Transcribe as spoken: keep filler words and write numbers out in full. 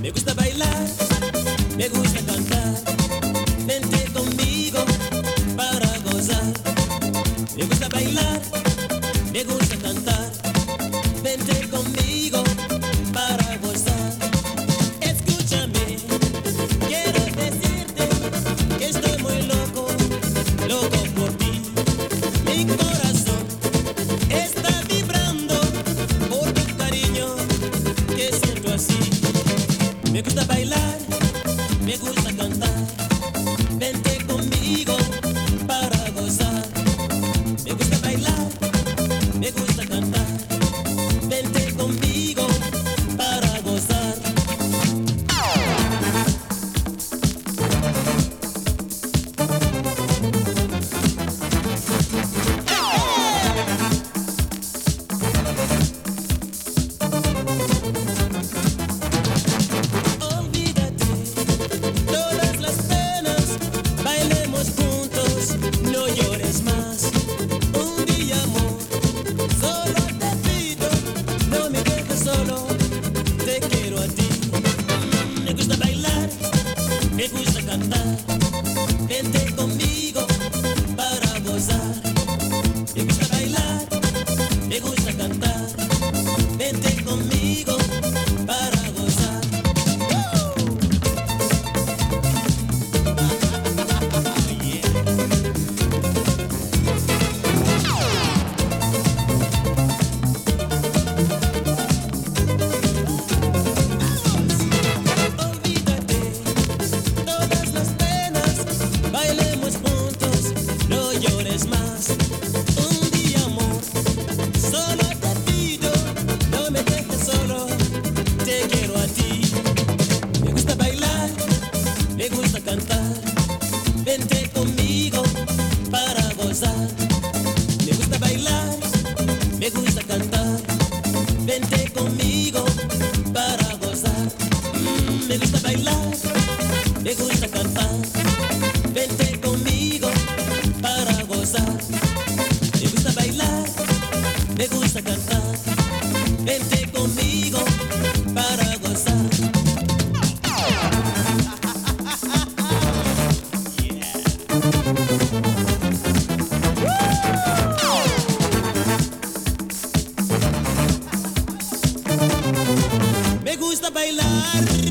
Me gusta bailar, me gusta cantar. Vente conmigo para gozar. Me gusta bailar, me gusta cantar. Vente conmigo para gozar. Escúchame, quiero decirte que estoy muy loco, loco por ti. Mi corazón está vibrando por tu cariño que siento así. Me gusta bailar, me gusta cantar. Vente conmigo para gozar. Me gusta bailar, me gusta cantar. Vente conmigo para gozar. Olvídate todas las penas, bailemos juntos, no llores más. Un día, amor, solo te pido, no me dejes solo, te quiero a ti. Mm, Me gusta bailar, me gusta cantar. Vente conmigo para gozar. Me gusta bailar, me gusta cantar. Vente conmigo para gozar. ¡Woo! Yeah. Olvídate todas las penas, bailemos juntos, no llores más. Un día, amor, solo te pido, no me dejes solo, te quiero a ti. Me gusta bailar, me gusta cantar. Vente conmigo para gozar. Me gusta bailar, me gusta cantar. Vente conmigo para gozar. Mm, me gusta bailar, me gusta cantar. Vente conmigo para gozar. Me gusta bailar, me gusta cantar. Vente conmigo para gozar. Me gusta bailar.